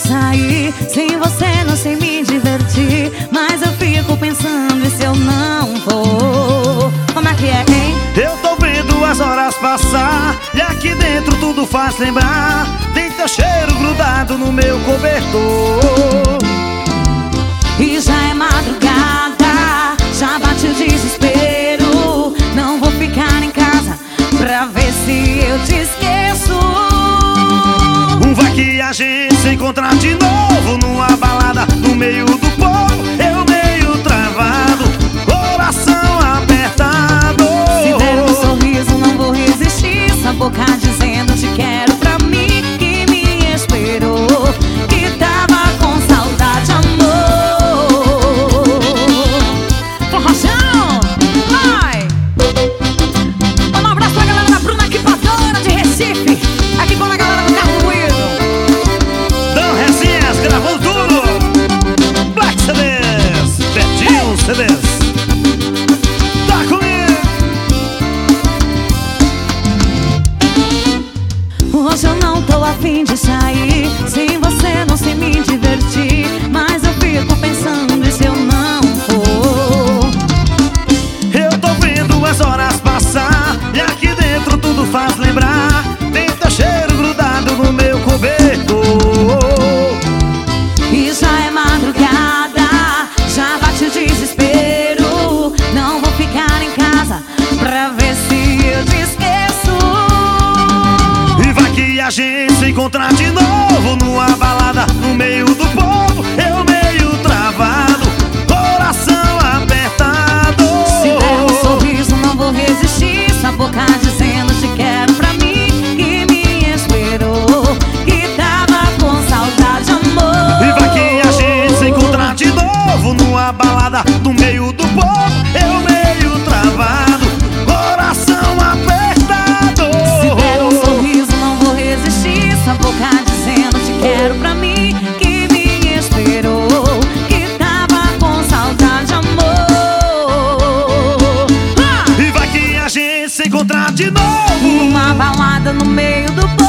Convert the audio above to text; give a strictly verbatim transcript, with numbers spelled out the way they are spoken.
sair. Sem você não sei me divertir, mas eu fico pensando, e se eu não for? Como é que é, hein? Eu tô vendo as horas passar e aqui dentro tudo faz lembrar. Tem teu cheiro grudado no meu cobertor. E já é madrugada, já bate o desespero. Não vou ficar em casa pra ver se eu te esqueço. Vai que a gente se encontrar de novo numa balada no meio do povo. Eu meio travado, coração apertado. Se der um sorriso não vou resistir. Essa boca dizendo te quero pra mim, que me esperou, que tava com saudade, amor. Forrojão, vai! Um abraço pra galera da Bruna Equipadora de Recife. Aqui com a galera do Carro Moído. Dan Rezinhas gravou tudo. Black C Ds, Betinho C Ds. Tá comigo. Hoje eu não tô afim de sair. Sem você não sei me divertir, mas eu fico pensando, e se eu não for? Eu tô vendo as horas passar e aqui dentro tudo faz lembrar. Tem teu cheiro grudado no meu cobertor. E já é madrugada, já bate o desespero. Não vou ficar em casa pra ver se eu te esqueço. E vai que a gente se encontrar de novo numa balada no meio do povo. Eu meio travado, coração apertado. Se der um sorriso não vou resistir. Essa boca dizendo te quero pra mim, que me esperou, que tava com saudade, amor. E vai que a gente se encontrar de novo numa balada no meio do povo. Eu meio travado, coração apertado. Se der um sorriso não vou resistir. Essa boca dizendo te quero pra mim, que me esperou, que tava com saudade, amor. E vai que a gente se encontrar de novo Uma balada no meio do